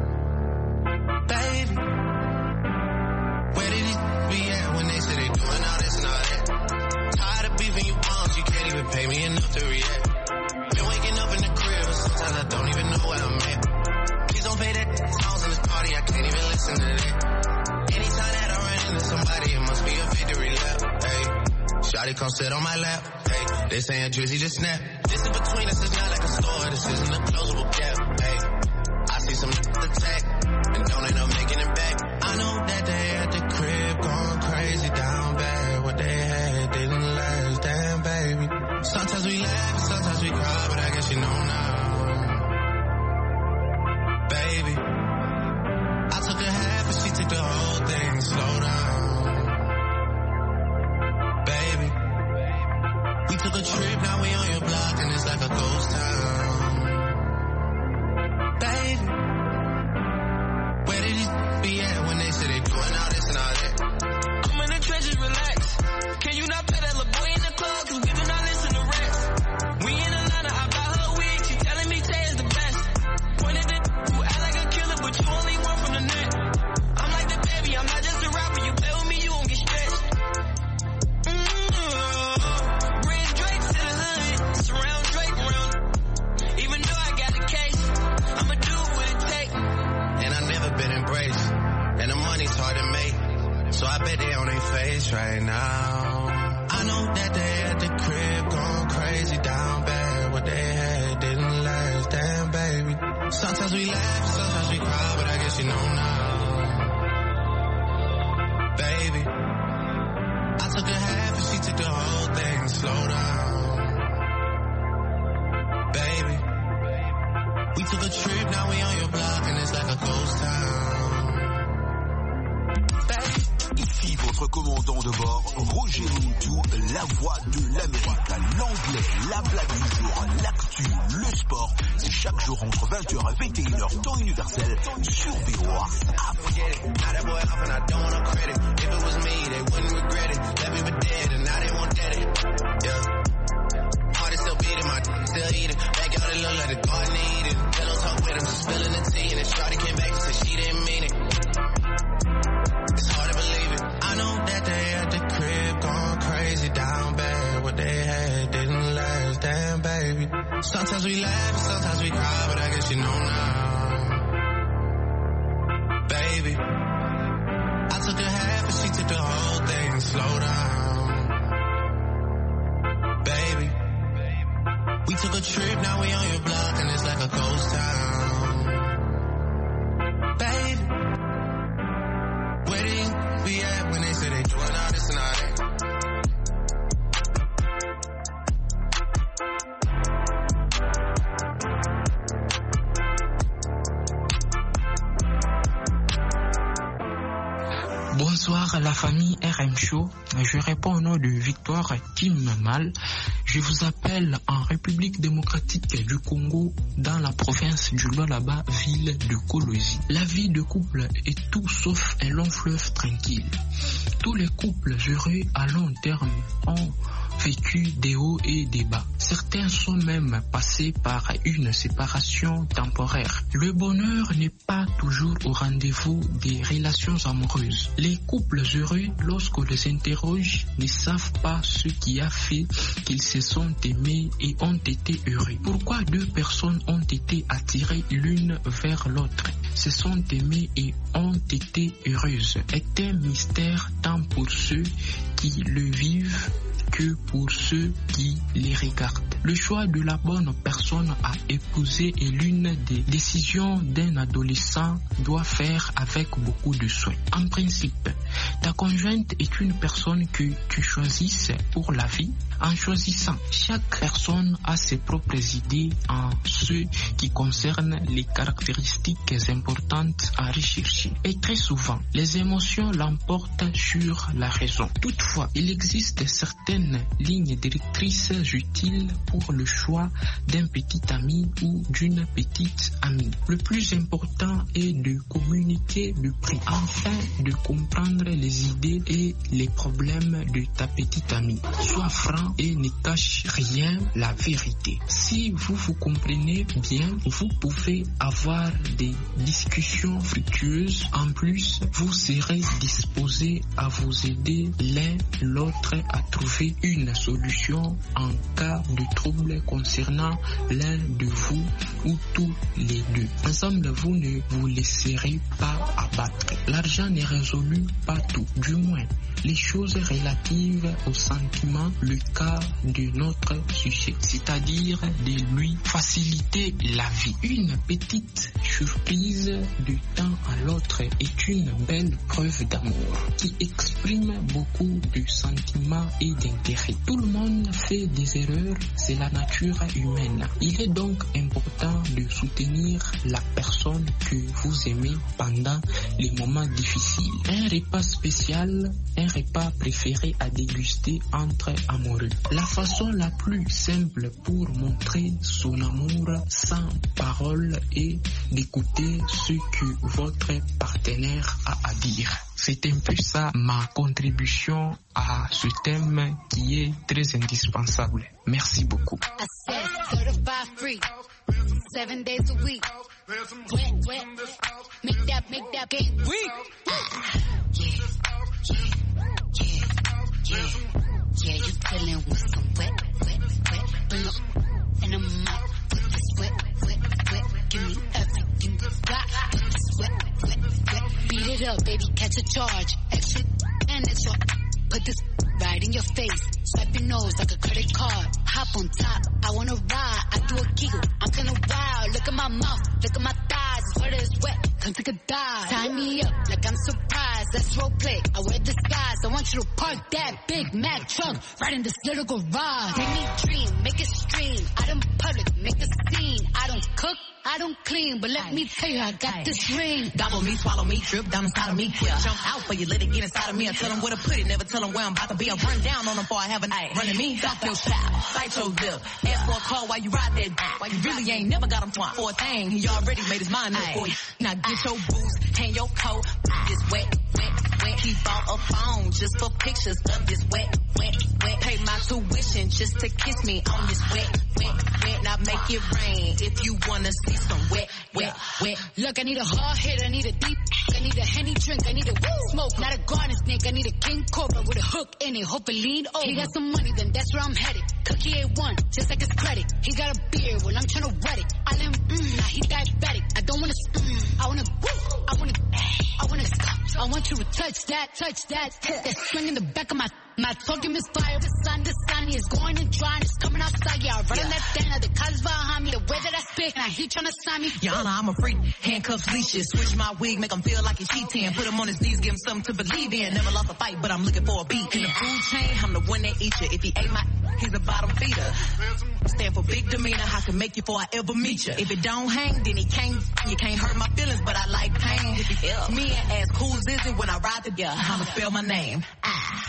baby. Where did these be at when they say they doing all this and all that? Tired of beefing you bums, you can't even pay me enough to react. Been waking up in the crib, but sometimes I don't even know where I'm at. Please don't pay that songs in this party, I can't even listen to that. Anytime that I run into somebody, it must be a victory lap. Hey, shawty come sit on my lap. Hey, they saying Drizzy just snap. This in between us is not like a store, this isn't a closable gap. Hey, I see some attack, and don't end up making it back. I know that they at the crib going crazy down bad. What they had didn't last, damn baby. Sometimes we laugh, sometimes we cry, but I guess you know now, baby. I took a half and she took the whole thing. Slow down, baby. We took a trip, now we on your block and it's like a ghost town, baby. Where did these be at when they say they doing all this and all that? I'm in the trenches, relax. Can you not pay that little boy in the club? Cause we do not listen to rest. We in Atlanta, I buy her wig. She telling me Tay is the best. Pointed at who act like a killer, but you only one from the net. I'm like the baby, I'm not just a rapper. You play with me, you won't get stretched. Mm-hmm. Bring Drake to the hood. Surround Drake around. Even though I got the case, I'ma do what it takes. And I never been embraced. And the money's hard to make. So I bet they on their face right now. I know that they at the crib going crazy down bad. What they had didn't last, damn baby. Sometimes we laugh, sometimes we cry, but I guess you know now, baby. I took a half and she took the whole thing. Slow down, baby. We took a trip, now we on your block and it's like a ghost town, baby. Ici votre commandant de bord, Roger Muntu, la voix de l'Amérique, l'anglais, la blague du jour, l'actu, le sport, c'est chaque jour entre vingt heures et vingt et une heures, temps universel, sur V O A. It's hard to believe it. I know that they at the crib going crazy down bad. What they had didn't last, damn baby. Sometimes we laugh and sometimes we cry, but I guess you know now, baby. I took a half and she took the whole thing. Slow down, baby. We took a trip, now we on your block and it's like a ghost town, baby. Where do you be at when they say they doing all this and all that? Bonsoir la famille R M Show, je réponds au nom de Victoire Kim Mal. Je vous appelle en République démocratique du Congo, dans la province du Lualaba, ville de Kolosi. La vie de couple est tout sauf un long fleuve tranquille. Tous les couples heureux à long terme ont vécu des hauts et des bas. Certains sont même passés par une séparation temporaire. Le bonheur n'est pas toujours au rendez-vous des relations amoureuses. Les couples heureux, lorsqu'on les interroge, ne savent pas ce qui a fait qu'ils se sont aimés et ont été heureux. Pourquoi deux personnes ont été attirées l'une vers l'autre, se sont aimées et ont été heureuses, est un mystère tant pour ceux qui le vivent que pour ceux qui les regardent. Le choix de la bonne personne à épouser est l'une des décisions d'un adolescent doit faire avec beaucoup de soin. En principe, ta conjointe est une personne que tu choisisses pour la vie. En choisissant, chaque personne a ses propres idées en ce qui concerne les caractéristiques importantes à rechercher. Et très souvent, les émotions l'emportent sur la raison. Toutefois, il existe certaines lignes directrices utiles pour le choix d'un petit ami ou d'une petite amie. Le plus important est de communiquer le prix afin de comprendre les idées et les problèmes de ta petite amie. Sois franc et ne cache rien, la vérité. Si vous vous comprenez bien, vous pouvez avoir des discussions fructueuses. En plus, vous serez disposés à vous aider l'un l'autre à trouver une solution en cas de trouble concernant l'un de vous ou tous les deux. Ensemble, vous ne vous laisserez pas abattre. L'argent ne résout pas tout, du moins les choses relatives aux sentiments, le cas de notre sujet, c'est-à-dire de lui faciliter la vie. Une petite surprise de temps à l'autre est une belle preuve d'amour qui exprime beaucoup de sentiments et d'intérêt. Tout le monde fait des erreurs, c'est la nature humaine. Il est donc important de soutenir la personne que vous aimez pendant les moments difficiles. Un repas spécial, un repas préféré à déguster entre amoureux. La façon la plus simple pour montrer son amour sans parole est d'écouter ce que votre partenaire a à dire. C'est un peu ça ma contribution à ce thème qui est très indispensable. Merci beaucoup. Seven days a week. Wet, wet. Make that, make that get weak. Ah. Yeah, yeah, yeah, yeah. Yeah, you dealing with some wet, wet, wet. Bring up in a mouth with this wet, wet, wet. Give me everything you got with this wet, wet, wet. Beat it up, baby, catch a charge. Extra and it's your. Put this right in your face. Swipe your nose like a credit card. Hop on top, I wanna ride. I do a giggle, I'm feeling wild. Look at my mouth, look at my thighs. It's wet, it's wet, come take a dive. Tie me up like I'm surprised. That's role play, I wear disguise. I want you to park that Big Mac truck right in this little garage. Make me dream, make it stream. Out in public, make a scene. I don't cook, I don't clean, but let me tell you, I got this ring. Gobble me, swallow me, drip down inside of me. Yeah. Jump out for you, let it get inside of me. I tell them where to put it, never tell them where I'm about to be. I run down on them before I have a night. Running me, stop your shot, bite your lip. Ask for a call while you ride that. While you really ain't never got him for a thing. He already made his mind up for you. Now get your boots, hang your coat. This wet, wet, wet. He bought a phone just for pictures of this wet, wet, wet. Pay my tuition just to kiss me on this wet, wet, wet. Now make it rain if you wanna see some wet, wet, wet. Look, I need a hard hit, I need a deep, I need a Henny drink, I need a woo smoke, not a garden snake, I need a king cobra with a hook in it, hope it lean over. He got some money, then that's where I'm headed. Cookie A one, just like his credit. He got a beard, well I'm tryna wet it. I let him, mm, now he diabetic. I don't wanna, mm, I wanna, woo, I wanna, I wanna, I want you to touch that, touch that, hit that string in the back of my. My talking is fire, the sun, the sun is going and drying, it's coming outside, yeah, I run yeah. on that thing, now the cuz behind me, the way that I speak, now he tryna sign me. Your Honor, I'm a freak, handcuffs, leashes, switch my wig, make him feel like he's cheating, put him on his knees, give him something to believe in, never lost a fight, but I'm looking for a beat. In the food chain, I'm the one that eat you, if he ate my, he's a bottom feeder. Stand for big demeanor, I can make you before I ever meet you. If it don't hang, then he can't, you can't hurt my feelings, but I like pain. Yeah. Me and ask, who's is it when I ride together, I'ma spell my name. Ah.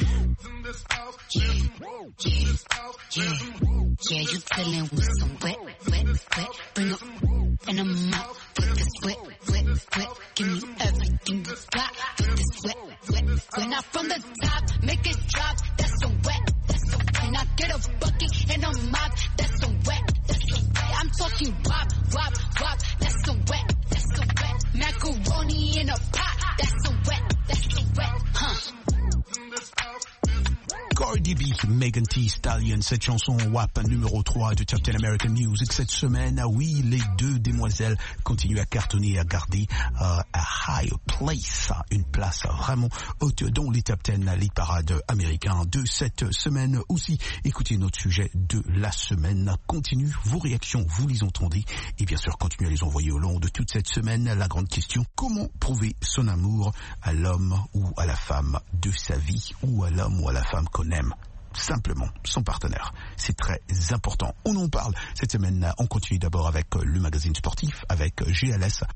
Yeah, yeah, yeah, yeah, you dealing with some wet, wet, wet. Bring up in a mouth with this wet, wet, wet. Give me everything you got with this wet, wet, wet. Now from the top, make it drop. That's some wet, that's some wet. Now get a bucket and a mop. That's some wet, that's some wet. I'm talking wop, wop, wop. That's some wet, that's some wet. Macaroni in a pot. That's some wet, that's some wet, huh? Go Cardi B, Megan Thee Stallion, cette chanson W A P numéro trois de Top dix American Music cette semaine. Ah oui, les deux demoiselles continuent à cartonner et à garder euh, a high place, une place vraiment haute dans les Top dix, les parades américains de cette semaine aussi. Écoutez notre sujet de la semaine. Continue vos réactions, vous les entendez et bien sûr continuez à les envoyer au long de toute cette semaine. La grande question, comment prouver son amour à l'homme ou à la femme de sa vie ou à l'homme ou à la femme qu'on aime? Simplement son partenaire. C'est très important. On en parle cette semaine. On continue d'abord avec le magazine sportif avec G L S.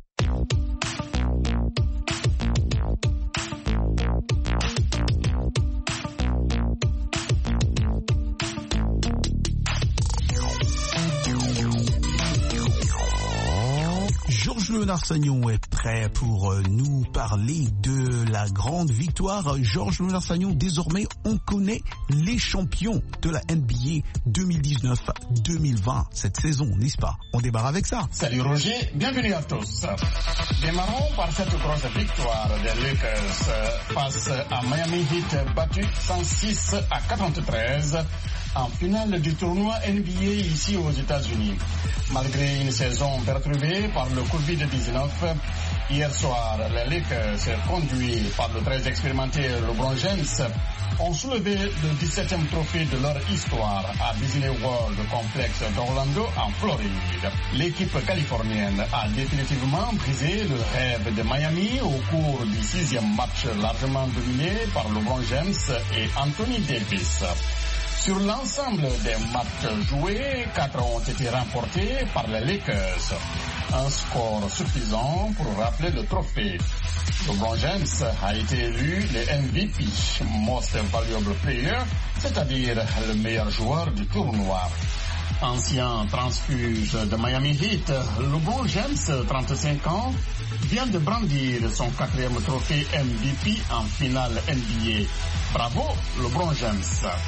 Georges Léonard Sagnon est prêt pour nous parler de la grande victoire. Georges Léonard Sagnon, désormais, on connaît les champions de la N B A deux mille dix-neuf deux mille vingt, cette saison, n'est-ce pas? On démarre avec ça. Salut Roger, bienvenue à tous. Démarrons par cette grosse victoire des Lakers face à Miami Heat, battu cent six à quatre-vingt-treize en finale du tournoi N B A ici aux États-Unis. Malgré une saison perturbée par le covid dix-neuf, hier soir, les Lakers, conduits par le très expérimenté LeBron James, ont soulevé le dix-septième trophée de leur histoire à Disney World Complex d'Orlando en Floride. L'équipe californienne a définitivement brisé le rêve de Miami au cours du sixième match largement dominé par LeBron James et Anthony Davis. Sur l'ensemble des matchs joués, quatre ont été remportés par les Lakers. Un score suffisant pour rappeler le trophée. LeBron James a été élu le M V P, Most Valuable Player, c'est-à-dire le meilleur joueur du tournoi. Ancien transfuge de Miami Heat, LeBron James, trente-cinq ans, vient de brandir son quatrième trophée M V P en finale N B A. Bravo, LeBron James.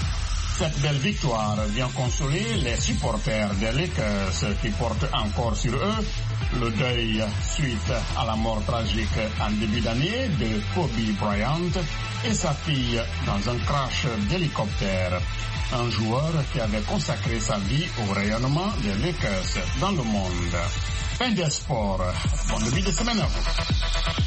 Cette belle victoire vient consoler les supporters des Lakers qui portent encore sur eux le deuil suite à la mort tragique en début d'année de Kobe Bryant et sa fille dans un crash d'hélicoptère. Un joueur qui avait consacré sa vie au rayonnement des Lakers dans le monde. Fin des sports. Bon début de semaine à vous.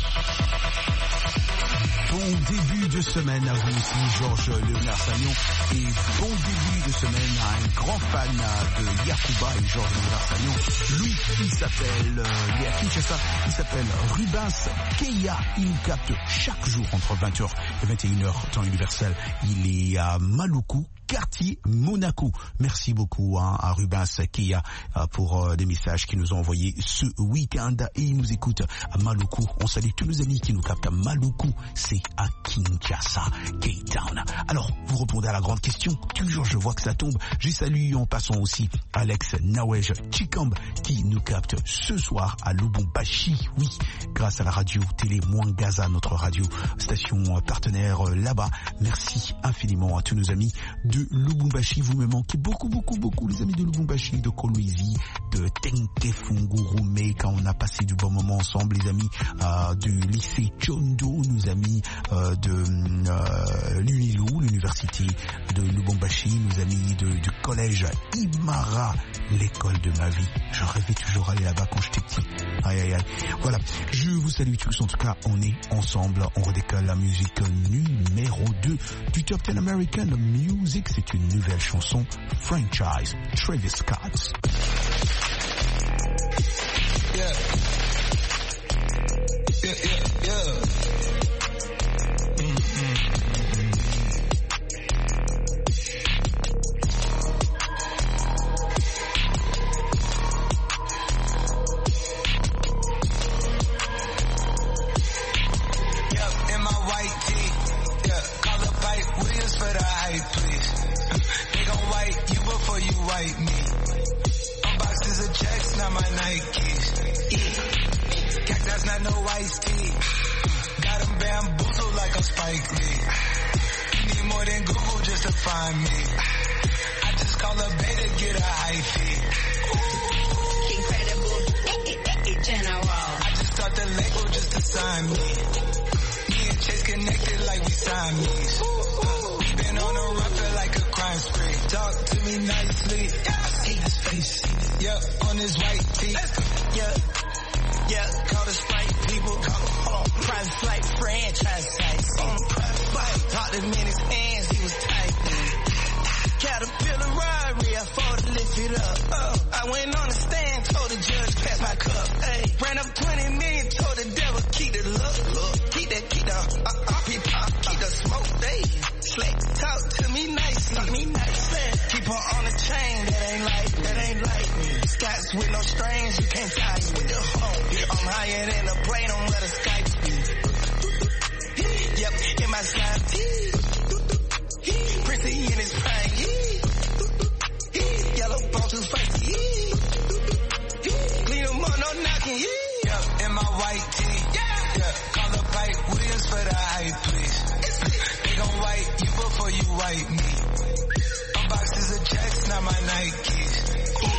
Bon début de semaine à vous aussi, Georges Léonard Sagnon. Et bon début de semaine à un grand fan de Yacouba et Georges Léonard Sagnon. Lui, il s'appelle, euh, il est à Kinshasa, il s'appelle Rubens Keya. Il nous capte chaque jour entre vingt heures et vingt et une heures, temps universel. Il est à Maluku, quartier Monaco. Merci beaucoup hein, à Rubens Keya pour euh, des messages qu'ils nous ont envoyés ce week-end. Et il nous écoute à Maluku. On salue tous nos amis qui nous captent à Maluku. C'est à Kinshasa, Cape Town. Alors, vous répondez à la grande question. Toujours, je vois que ça tombe. J'ai salué en passant aussi Alex Nawej Chikamb qui nous capte ce soir à Lubumbashi. Oui, grâce à la radio télé Mwangaza, notre radio station partenaire là-bas. Merci infiniment à tous nos amis de Lubumbashi. Vous me manquez beaucoup, beaucoup, beaucoup, les amis de Lubumbashi, de Kolwezi, de Tenkefungurume, quand on a passé du bon moment ensemble, les amis euh, du lycée Chondo, nos amis euh, de euh, l'Unilu, l'université de Lubumbashi, nos amis de, du collège Imara, l'école de ma vie. Je rêvais toujours aller là-bas quand j'étais petit. Aïe, aïe, aïe. Voilà. Je vous salue tous. En tout cas, on est ensemble. On redécolle la musique numéro deux du Top dix American Music. C'est une nouvelle chanson, Franchise, Travis Scott. Yeah. Yeah, yeah, yeah. White me. Unboxes of checks, not my Nikes. Yeah. Cactus, not no iced tea. Got them bamboozled like I'm Spike Lee. You need more than Google just to find me. I just call a beta, get a high fee. Incredible, general. I just start the label just to sign me. Me and Chase connected like we Siamese. been on a run, feel like a crime spree. Talk to me nicely. Yeah, I see his face. Yeah, on his white tee. Yeah, yeah, call the Sprite people. Call them, hold on. Private flight franchise sites. On a private flight. Talked him in his hands, he was tight. Caterpillar robbery, I fought to lift it up. Oh, I went on the stand, told the judge, pass my cup. Hey, ran up twenty million, told the devil, keep the look, look. Keep that, keep the, uh, uh, keep, uh, keep the smoke, they slick. Talk to me nice, talk me nice. Keep her on the chain, that ain't like, that ain't like me. Scots with no strings, you can't tie me with the hoe. I'm higher than a plane, don't let her Skype me. Yep, in my slime tee. Prissy in his prime, yellow bone too spicy, clean them up, no knocking, yeah, in my white tee, yeah, call up Pipe Williams for the hype, please, they gon' wipe you before you wipe me, unboxes of checks, not my Nikes.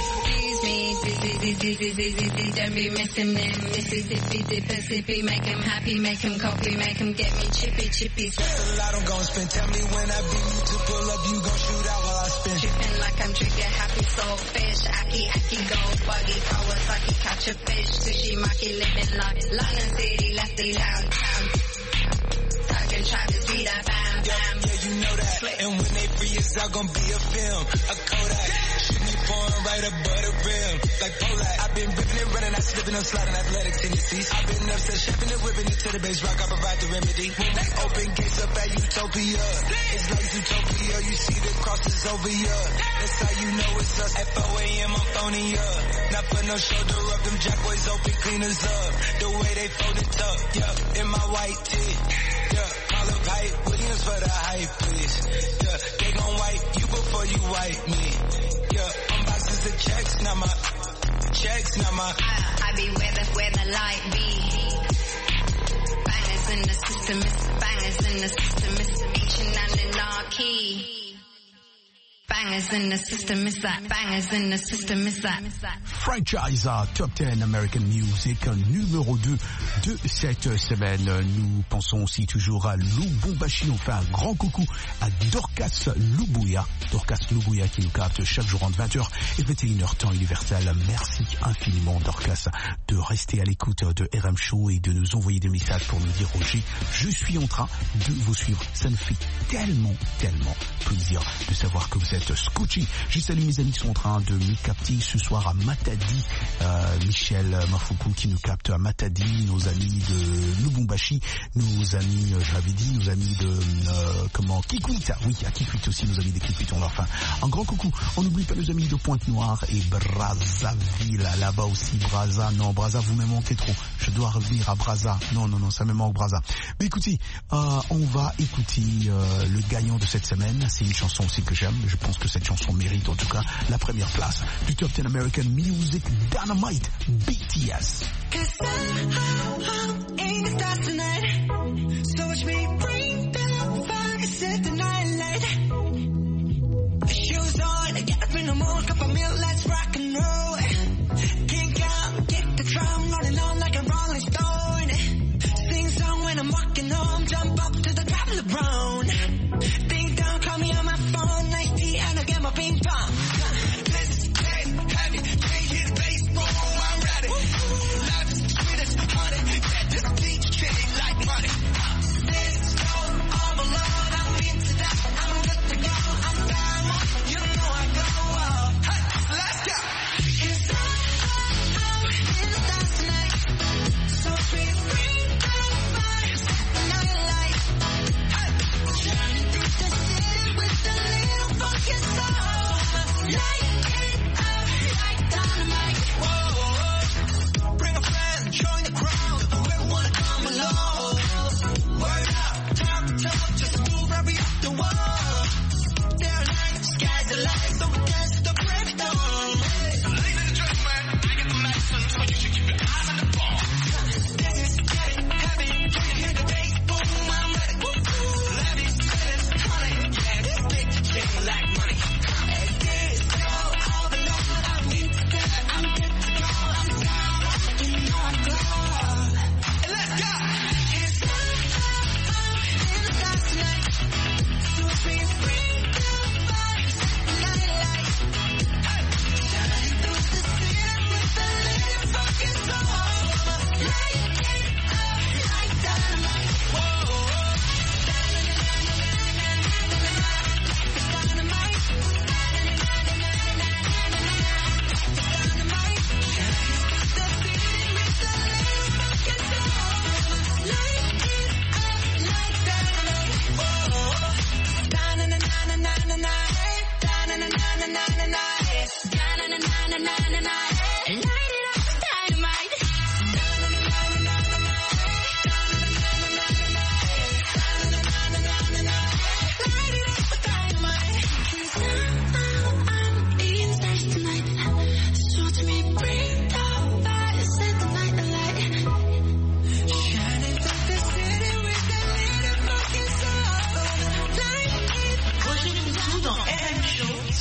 Busy, busy, busy, busy, busy, don't be missing them. Mississippi, Mississippi, make him happy, make him copy, make him get me chippy, chippy. That's a lot I'm gon' spend. Tell me when I beat you to pull up, you gon' shoot out while I spin. Tripping like I'm trigger happy, soul fish. Aki, aki, go buggy, Kawasaki, catch a fish. Sushi, maki, living life. London City, lefty downtown. Talking Travis, be that bam, bam. Yeah, yeah, you know that. And when they free, it's all gon' be a film, a Kodak. Shoot me pouring right above the rim, like Polak. I've been ripping and running, I slipping and sliding athletic tendencies. I've been upset, shipping and whipping it to the base rock, I provide the remedy. When they open gates up at Utopia, it's like Utopia, you see the crosses over ya. That's how you know it's us. At four a.m. I'm phoning ya. Not for no shoulder up, them jack boys open cleaners up. The way they fold it up, yeah, in my white tee. Yeah, call up Hype Williams for the hype, please. Yeah, they gon' wipe you before you wipe me. Yeah, unboxes of checks, not my checks, not my. I, I be where the where the light be. Bangers in the system, it's bangers in the system, it's ancient and anarchy. Bangers in the system, it's that. Bangers in the system, it's that. Franchise Top dix American Music, numéro deux de cette semaine. Nous pensons aussi toujours à Lubumbashi. On fait un grand coucou à Dorcas Lubuya. Dorcas Lubuya qui nous capte chaque jour entre vingt heures et vingt et une heures temps universel. Merci infiniment Dorcas de rester à l'écoute de R M Show et de nous envoyer des messages pour nous dire Roger, je suis en train de vous suivre. Ça nous fait tellement, tellement plaisir de savoir que vous êtes scotché. Je salue mes amis qui sont en train de me capter ce soir à Matadi. Euh, Michel Mafuku qui nous capte à Matadi, nos amis de Lubumbashi, nos amis, euh, je l'avais dit, nos amis de euh, comment Kikwit. Oui, à Kikwit aussi, nos amis de Kikwit, on leur fait un grand coucou. On n'oublie pas nos amis de Pointe-Noire et Brazzaville. Là-bas aussi, Brazza. Non, Brazza, vous me manquez trop. Je dois revenir à Brazza. Non, non, non, ça me manque Brazza. Mais écoutez, euh, on va écouter euh, le gagnant de cette semaine. C'est une chanson aussi que j'aime. Je pense que cette chanson mérite en tout cas la première place du Top dix American Music Dynamite B T S. Ping pong. This is heavy, heavy, hit the bass, boom, I'm ready. Life is sweet as honey.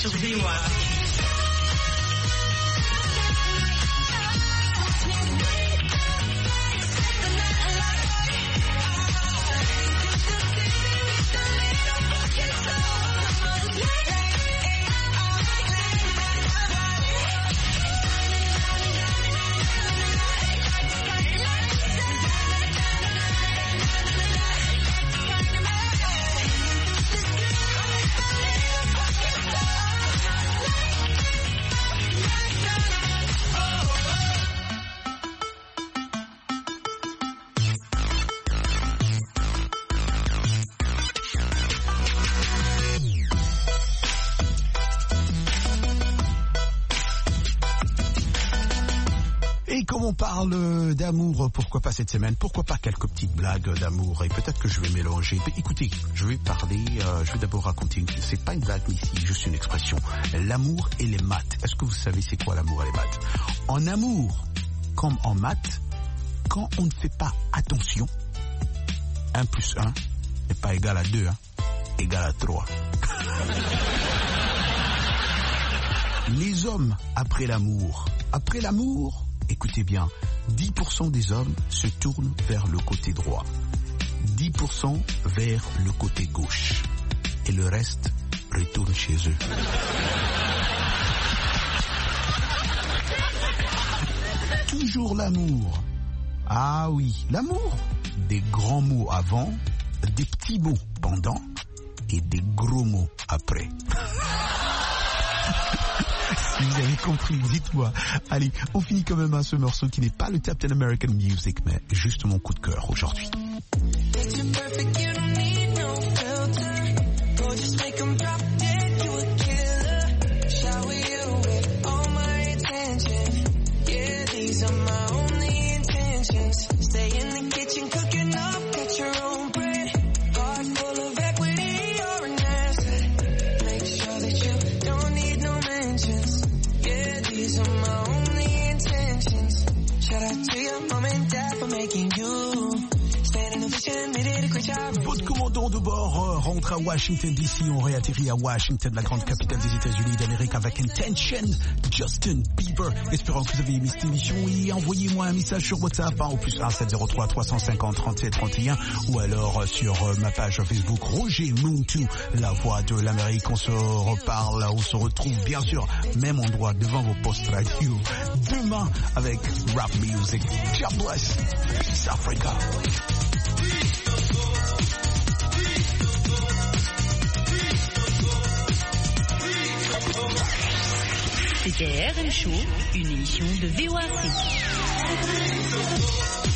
sur V O A. Comme on parle d'amour, pourquoi pas cette semaine, pourquoi pas quelques petites blagues d'amour, et peut-être que je vais mélanger. Mais écoutez, je vais parler, euh, je vais d'abord raconter, une, c'est pas une blague ici, juste une expression. L'amour et les maths. Est-ce que vous savez c'est quoi l'amour et les maths? En amour, comme en maths, quand on ne fait pas attention, un plus un n'est pas égal à deux, hein, égal à trois. Les hommes après l'amour, après l'amour, écoutez bien, dix pour cent des hommes se tournent vers le côté droit, dix pour cent vers le côté gauche, et le reste retourne chez eux. Toujours l'amour. Ah oui, l'amour. Des grands mots avant, des petits mots pendant, et des gros mots après. Si vous avez compris, dites-moi. Allez, on finit quand même à ce morceau qui n'est pas le Top dix American Music, mais juste mon coup de cœur aujourd'hui. Votre commandant de bord euh, rentre à Washington D C. On réatterrit à Washington, la grande capitale des États-Unis d'Amérique, avec Intention, Justin Bieber. Espérons que vous avez aimé cette émission et envoyez-moi un message sur WhatsApp hein, au plus un sept zéro trois trois cent cinquante trente-sept trente et un ou alors euh, sur euh, ma page Facebook Roger Muntu, la voix de l'Amérique. On se reparle, on se retrouve bien sûr même endroit devant vos postes radio demain avec Rap Music. God bless. Peace Africa. C'était R M Show, une émission de V O A C.